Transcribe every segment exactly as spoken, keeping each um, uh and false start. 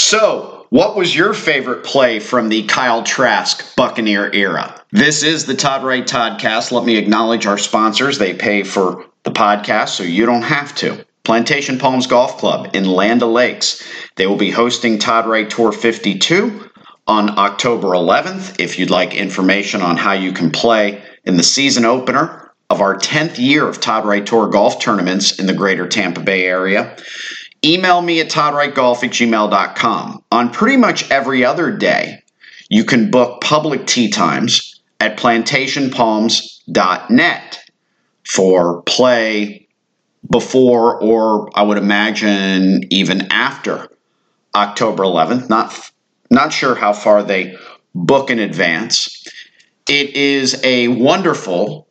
So, what was your favorite play from the Kyle Trask Buccaneer era? This is the Todd Wright Toddcast. Let me acknowledge our sponsors. They pay for the podcast, so you don't have to. Plantation Palms Golf Club in Land O'Lakes. They will be hosting Todd Wright Tour fifty-two on October eleventh. If you'd like information on how you can play in the season opener of our tenth year of Todd Wright Tour golf tournaments in the greater Tampa Bay area, email me at todd wright golf at gmail dot com. On pretty much every other day, you can book public tee times at plantation palms dot net for play before, or I would imagine even after October eleventh. Not, not sure how far they book in advance. It is a wonderful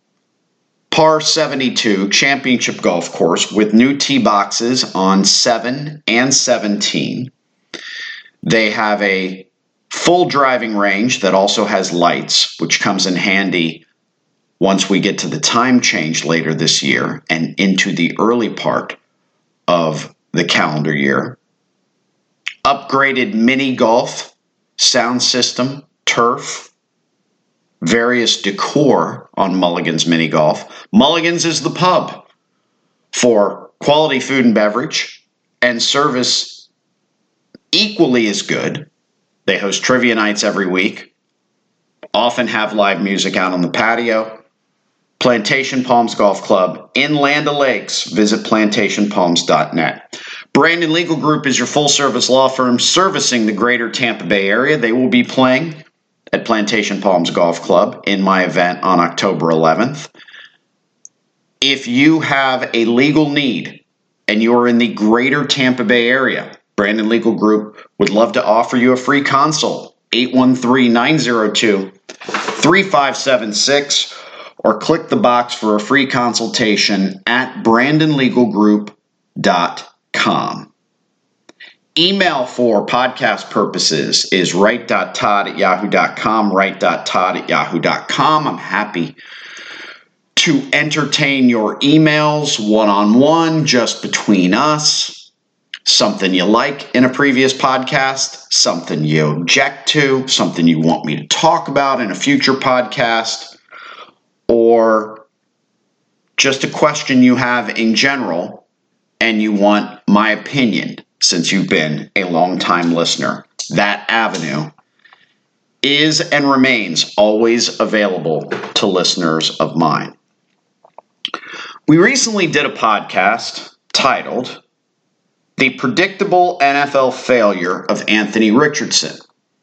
par seventy-two championship golf course with new tee boxes on seven and seventeen. They have a full driving range that also has lights, which comes in handy once we get to the time change later this year and into the early part of the calendar year. Upgraded mini golf, sound system, turf, various decor on Mulligan's Mini Golf. Mulligan's is the pub for quality food and beverage and service equally as good. They host trivia nights every week, often have live music out on the patio. Plantation Palms Golf Club in Land O'Lakes. Visit plantation palms dot net. Brandon Legal Group is your full-service law firm servicing the greater Tampa Bay area. They will be playing at Plantation Palms Golf Club in my event on October eleventh. If you have a legal need and you are in the greater Tampa Bay area, Brandon Legal Group would love to offer you a free consult. eight one three, nine zero two, three five seven six or click the box for a free consultation at brandon legal group dot com. Email for podcast purposes is wright dot todd at yahoo dot com, wright dot todd at yahoo dot com. I'm happy to entertain your emails one-on-one, just between us. Something you like in a previous podcast, something you object to, something you want me to talk about in a future podcast, or just a question you have in general and you want my opinion since you've been a long-time listener. That avenue is and remains always available to listeners of mine. We recently did a podcast titled The Predictable N F L Failure of Anthony Richardson.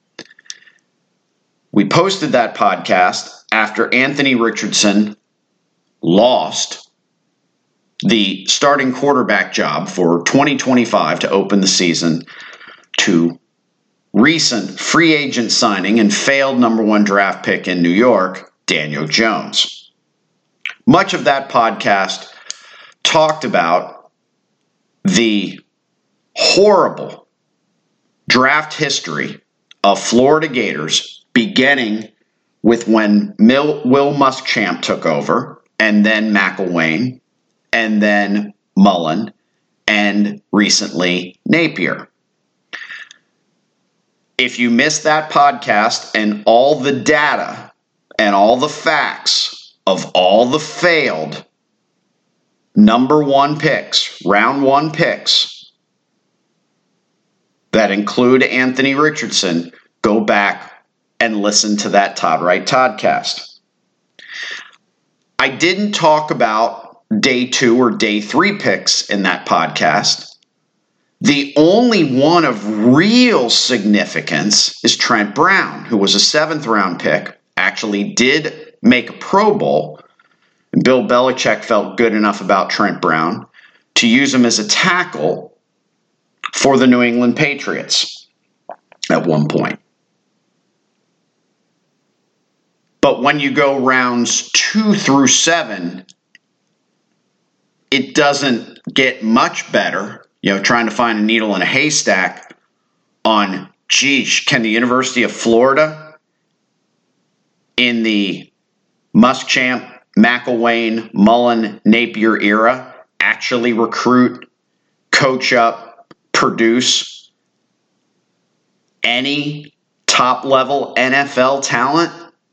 We posted that podcast after Anthony Richardson lost the starting quarterback job for twenty twenty-five to open the season to recent free agent signing and failed number one draft pick in New York, Daniel Jones. Much of that podcast talked about the horrible draft history of Florida Gators, beginning with when Mil- Will Muschamp took over, and then McElwain, and then Mullen, and recently Napier. If you missed that podcast and all the data and all the facts of all the failed number one picks, round one picks, that include Anthony Richardson, go back and listen to that Todd Wright Toddcast. I didn't talk about day two or day three picks in that podcast. The only one of real significance is Trent Brown, who was a seventh round pick, actually did make a Pro Bowl. And Bill Belichick felt good enough about Trent Brown to use him as a tackle for the New England Patriots at one point. But when you go rounds two through seven, it doesn't get much better. You know, trying to find a needle in a haystack on, geez, can the University of Florida in the Muschamp, McElwain, Mullen, Napier era actually recruit, coach up, produce any top-level N F L talent?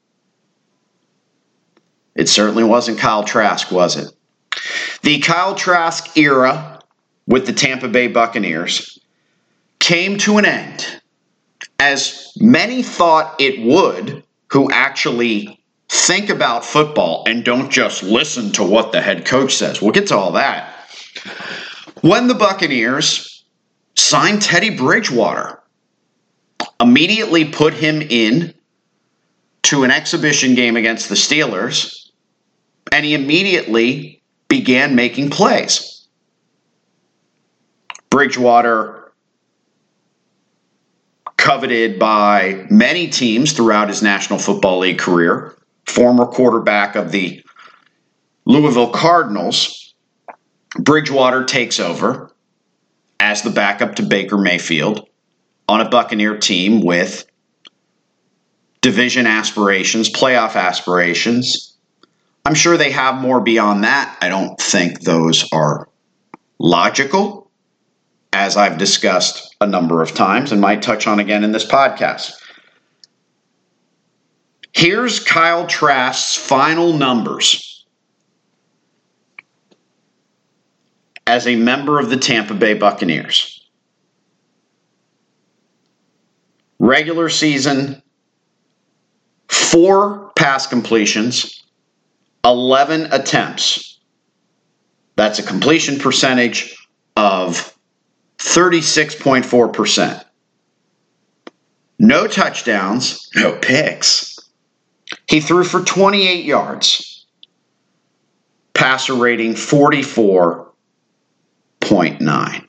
It certainly wasn't Kyle Trask, was it? The Kyle Trask era with the Tampa Bay Buccaneers came to an end, as many thought it would, who actually think about football and don't just listen to what the head coach says. We'll get to all that. When the Buccaneers signed Teddy Bridgewater, immediately put him in to an exhibition game against the Steelers, and he immediately began making plays. Bridgewater, coveted by many teams throughout his National Football League career, former quarterback of the Louisville Cardinals, Bridgewater takes over as the backup to Baker Mayfield on a Buccaneer team with division aspirations, playoff aspirations. I'm sure they have more beyond that. I don't think those are logical, as I've discussed a number of times and might touch on again in this podcast. Here's Kyle Trask's final numbers as a member of the Tampa Bay Buccaneers. Regular season, four pass completions, eleven attempts. That's a completion percentage of thirty-six point four percent. No touchdowns, no picks. He threw for twenty-eight yards. Passer rating forty-four point nine.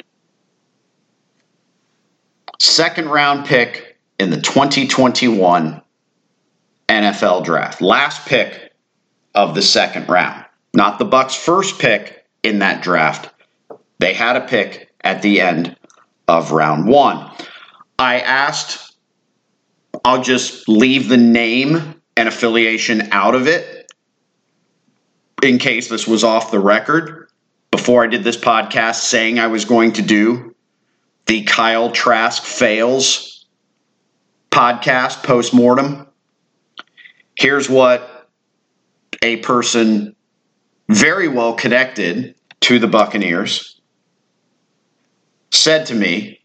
Second round pick in the twenty twenty-one N F L Draft. Last pick of the second round. Not the Bucs' first pick in that draft. They had a pick at the end of round one. I asked, I'll just leave the name and affiliation out of it in case this was off the record, before I did this podcast saying I was going to do the Kyle Trask Fails podcast post-mortem. Here's what a person very well connected to the Buccaneers said to me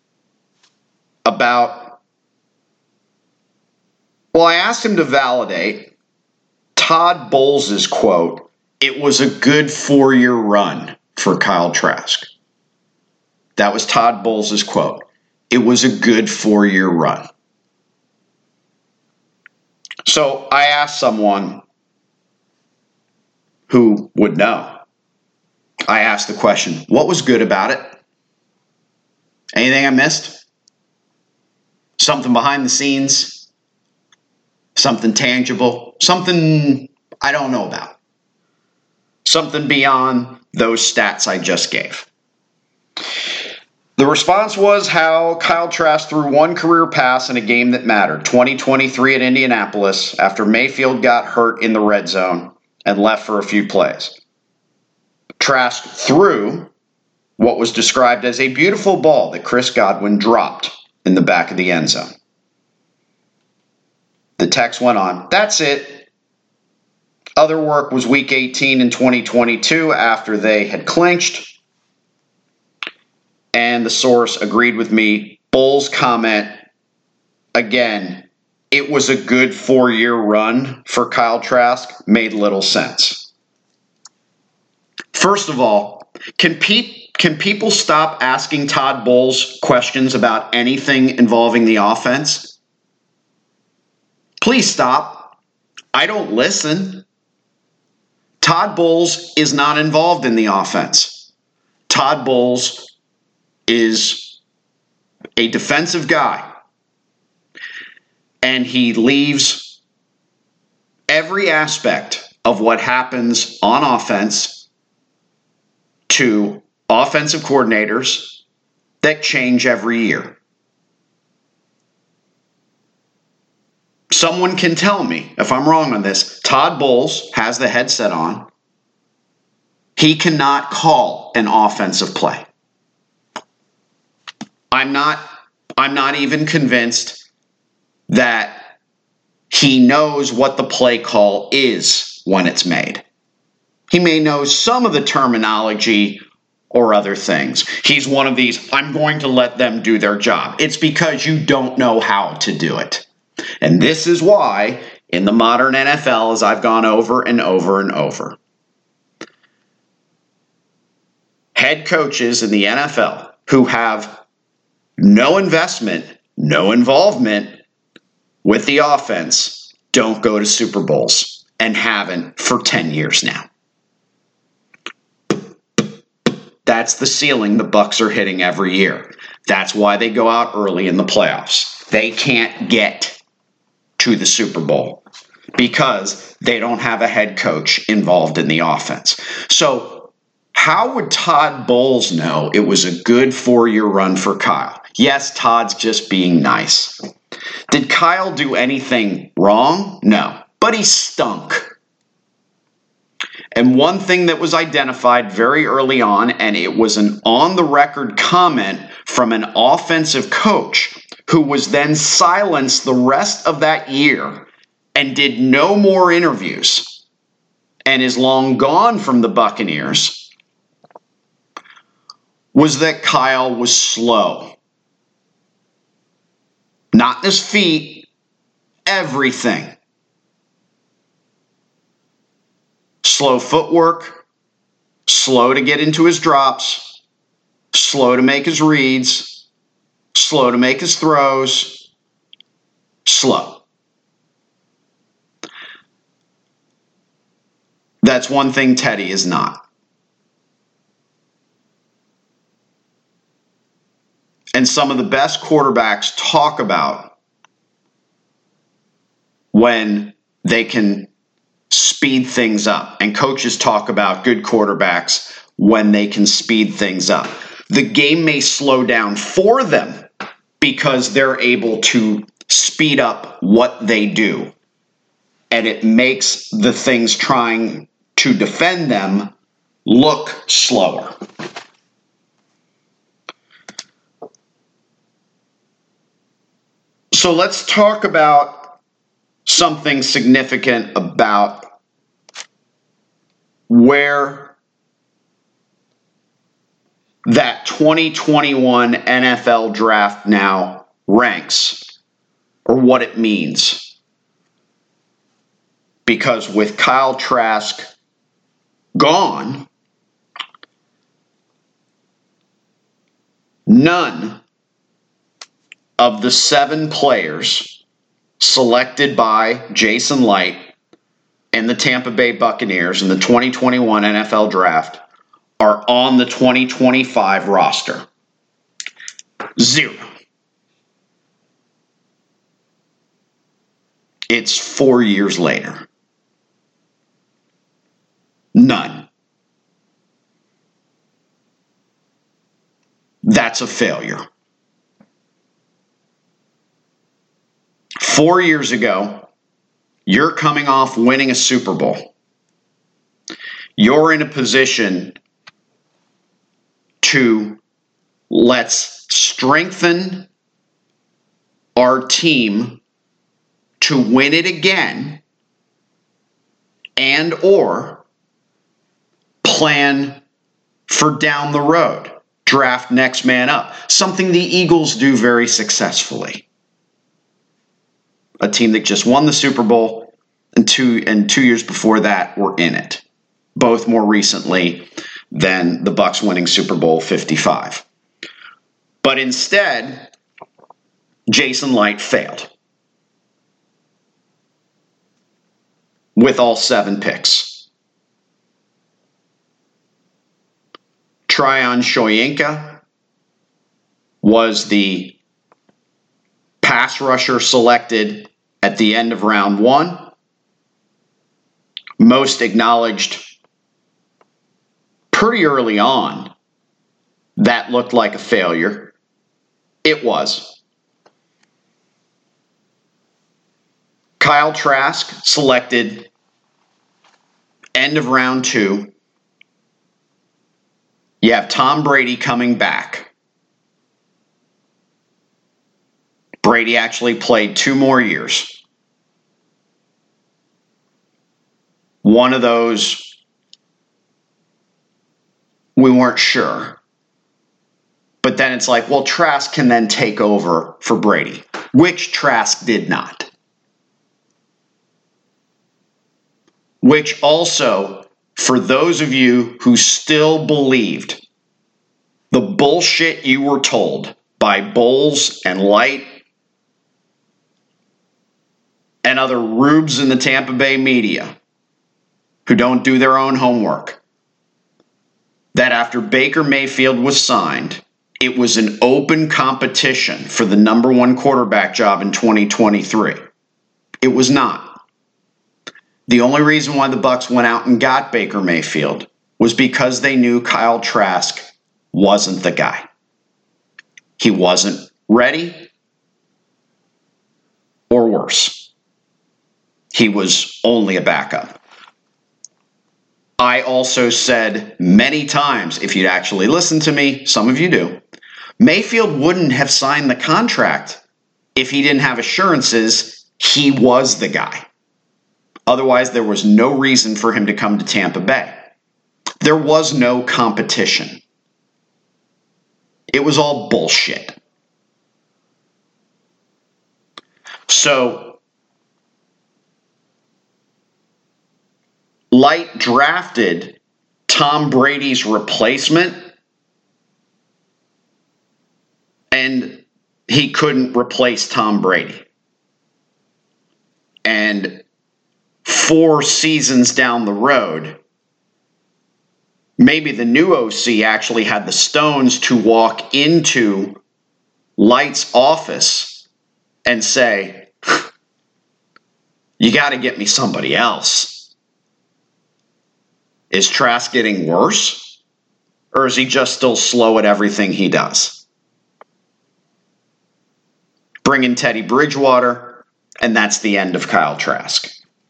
about, well, I asked him to validate Todd Bowles' quote, "It was a good four-year run for Kyle Trask." That was Todd Bowles' quote. It was a good four-year run. So I asked someone who would know. I asked the question, what was good about it? Anything I missed? Something behind the scenes? Something tangible? Something I don't know about? Something beyond those stats I just gave? The response was how Kyle Trask threw one career pass in a game that mattered, twenty twenty-three at Indianapolis, after Mayfield got hurt in the red zone and left for a few plays. Trask threw what was described as a beautiful ball that Chris Godwin dropped in the back of the end zone. The text went on, "That's it. Other work was week eighteen in twenty twenty-two after they had clinched." And the source agreed with me. Bowles' comment, again, it was a good four-year run for Kyle Trask, made little sense. First of all, can, pe- can people stop asking Todd Bowles questions about anything involving the offense? Please stop. I don't listen. Todd Bowles is not involved in the offense. Todd Bowles is a defensive guy, and he leaves every aspect of what happens on offense to offensive coordinators that change every year. Someone can tell me if I'm wrong on this. Todd Bowles has the headset on. He cannot call an offensive play. I'm not I'm not even convinced that he knows what the play call is when it's made. He may know some of the terminology or other things. He's one of these, I'm going to let them do their job. It's because you don't know how to do it. And this is why, in the modern N F L, as I've gone over and over and over, head coaches in the N F L who have no investment, no involvement with the offense don't go to Super Bowls and haven't for ten years now. That's the ceiling the Bucs are hitting every year. That's why they go out early in the playoffs. They can't get to the Super Bowl because they don't have a head coach involved in the offense. So how would Todd Bowles know it was a good four-year run for Kyle? Yes, Todd's just being nice. Did Kyle do anything wrong? No, but he stunk. And one thing that was identified very early on, and it was an on-the-record comment from an offensive coach who was then silenced the rest of that year and did no more interviews and is long gone from the Buccaneers, was that Kyle was slow. Not in his feet, everything. Slow footwork, slow to get into his drops, slow to make his reads, slow to make his throws, slow. That's one thing Teddy is not. And some of the best quarterbacks talk about when they can speed things up. And coaches talk about good quarterbacks when they can speed things up. The game may slow down for them because they're able to speed up what they do. And it makes the things trying to defend them look slower. So let's talk about something significant about where that twenty twenty-one N F L draft now ranks, or what it means. Because with Kyle Trask gone, none of the seven players selected by Jason Licht and the Tampa Bay Buccaneers in the twenty twenty-one N F L Draft are on the twenty twenty-five roster. Zero. It's four years later. None. That's a failure. Four years ago, you're coming off winning a Super Bowl. You're in a position to let's strengthen our team to win it again and or plan for down the road. Draft next man up. Something the Eagles do very successfully. A team that just won the Super Bowl and two and two years before that were in it. Both more recently than the Bucs winning Super Bowl fifty-five. But instead, Jason Licht failed. With all seven picks. Tryon Shoyinka was the pass rusher selected at the end of round one. Most acknowledged pretty early on that looked like a failure. It was. Kyle Trask selected end of round two. You have Tom Brady coming back. Brady actually played two more years. One of those, we weren't sure. But then it's like, well, Trask can then take over for Brady, which Trask did not. Which also, for those of you who still believed the bullshit you were told by Bowles and Light and other rubes in the Tampa Bay media who don't do their own homework, that after Baker Mayfield was signed, it was an open competition for the number one quarterback job in twenty twenty-three. It was not. The only reason why the Bucs went out and got Baker Mayfield was because they knew Kyle Trask wasn't the guy. He wasn't ready, or worse, he was only a backup. I also said many times, if you'd actually listen to me, some of you do, Mayfield wouldn't have signed the contract if he didn't have assurances he was the guy. Otherwise, there was no reason for him to come to Tampa Bay. There was no competition. It was all bullshit. So, Light drafted Tom Brady's replacement, and he couldn't replace Tom Brady. And four seasons down the road, maybe the new O C actually had the stones to walk into Light's office and say, you got to get me somebody else. Is Trask getting worse? Or is he just still slow at everything he does? Bring in Teddy Bridgewater, and that's the end of Kyle Trask.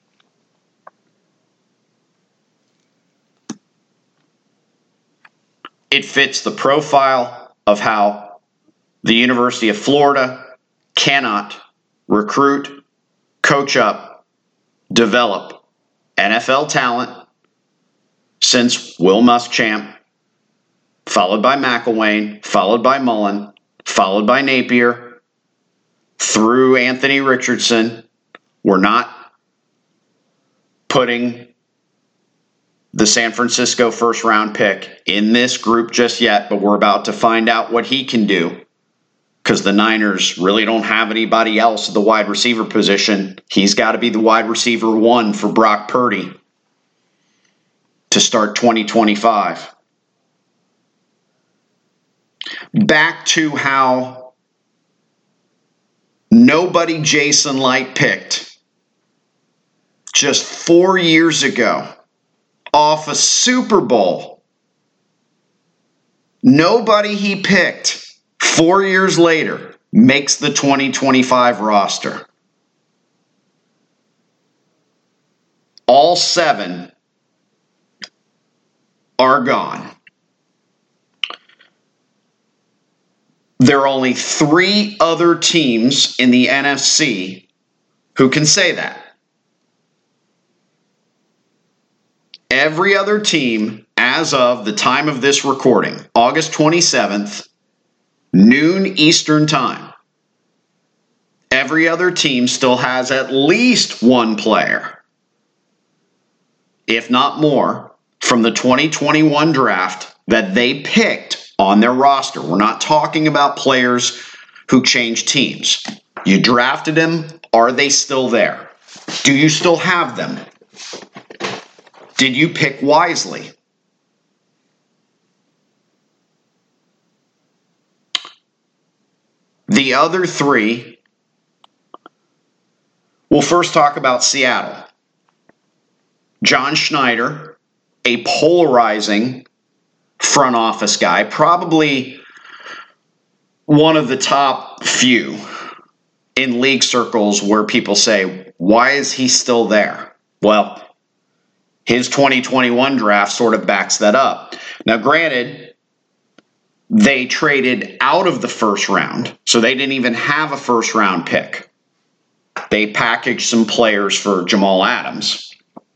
It fits the profile of how the University of Florida cannot recruit, coach up, develop N F L talent since Will Muschamp, followed by McElwain, followed by Mullen, followed by Napier, through Anthony Richardson. We're not putting the San Francisco first round pick in this group just yet, but we're about to find out what he can do because the Niners really don't have anybody else at the wide receiver position. He's got to be the wide receiver one for Brock Purdy to start twenty twenty-five. Back to how nobody Jason Light picked just four years ago off a Super Bowl. Nobody he picked four years later makes the twenty twenty-five roster. All seven are gone. There are only three other teams in the N F C who can say that. Every other team, as of the time of this recording, August twenty-seventh, noon Eastern Time, every other team still has at least one player, if not more, from the twenty twenty-one draft that they picked on their roster. We're not talking about players who change teams. You drafted them. Are they still there? Do you still have them? Did you pick wisely? The other three, we'll first talk about Seattle. John Schneider, a polarizing front office guy, probably one of the top few in league circles where people say, why is he still there? Well, his twenty twenty-one draft sort of backs that up. Now, granted, They traded out of the first round, so they didn't even have a first round pick. They packaged some players for Jamal Adams.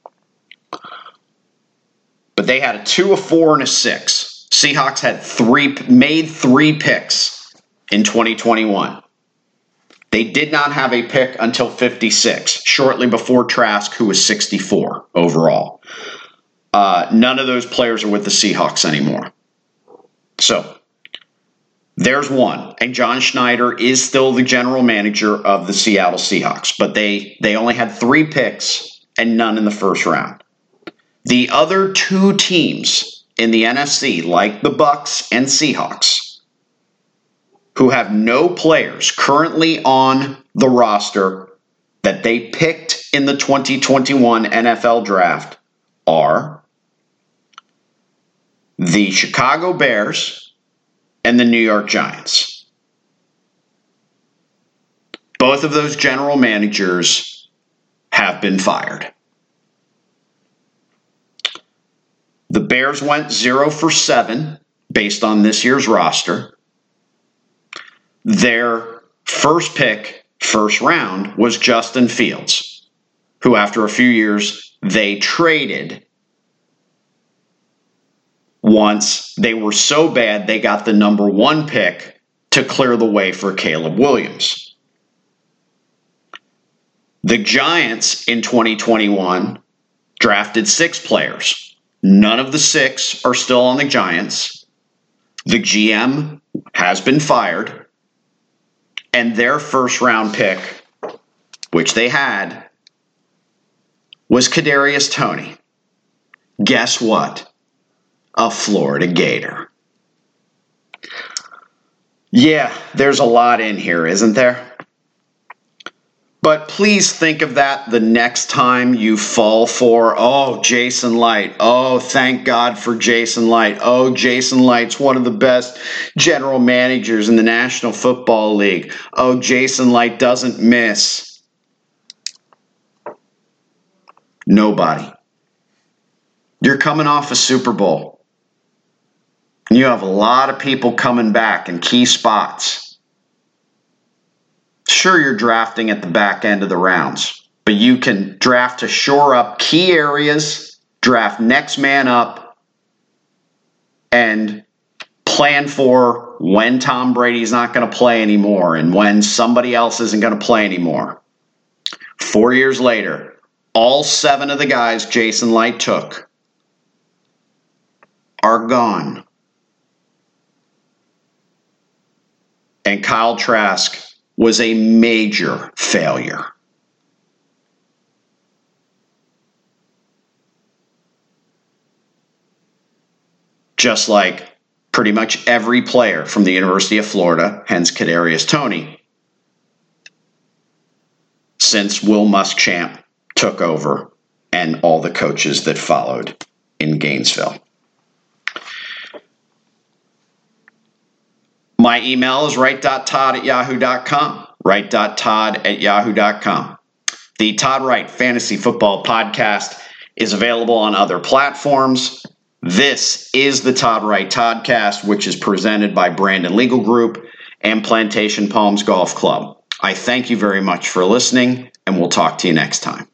But they had a two, a four, and a six. Seahawks had three, made three picks in twenty twenty-one. They did not have a pick until fifty-six, shortly before Trask, who was sixty-four overall. Uh, none of those players are with the Seahawks anymore. So, there's one. And John Schneider is still the general manager of the Seattle Seahawks. But they, they only had three picks and none in the first round. The other two teams in the N F C, like the Bucs and Seahawks, who have no players currently on the roster that they picked in the twenty twenty-one N F L Draft, are the Chicago Bears and the New York Giants. Both of those general managers have been fired. The Bears went zero for seven based on this year's roster. Their first pick, first round, was Justin Fields, who after a few years they traded once they were so bad they got the number one pick to clear the way for Caleb Williams. The Giants in twenty twenty-one drafted six players. None of the six are still on the Giants. The G M has been fired. And their first round pick, which they had, was Kadarius Toney. Guess what? A Florida Gator. Yeah, there's a lot in here, isn't there? But please think of that the next time you fall for, oh, Jason Licht. Oh, thank God for Jason Licht. Oh, Jason Licht's one of the best general managers in the National Football League. Oh, Jason Licht doesn't miss. Nobody. You're coming off a Super Bowl. You have a lot of people coming back in key spots. Sure, you're drafting at the back end of the rounds, but you can draft to shore up key areas, draft next man up, and plan for when Tom Brady's not going to play anymore and when somebody else isn't going to play anymore. Four years later, all seven of the guys Jason Licht took are gone. And Kyle Trask was a major failure. Just like pretty much every player from the University of Florida, hence Kadarius Toney, since Will Muschamp took over and all the coaches that followed in Gainesville. My email is wright.todd at yahoo dot com. wright.todd at yahoo dot com. The Todd Wright Fantasy Football Podcast is available on other platforms. This is the Todd Wright Toddcast, which is presented by Brandon Legal Group and Plantation Palms Golf Club. I thank you very much for listening, and we'll talk to you next time.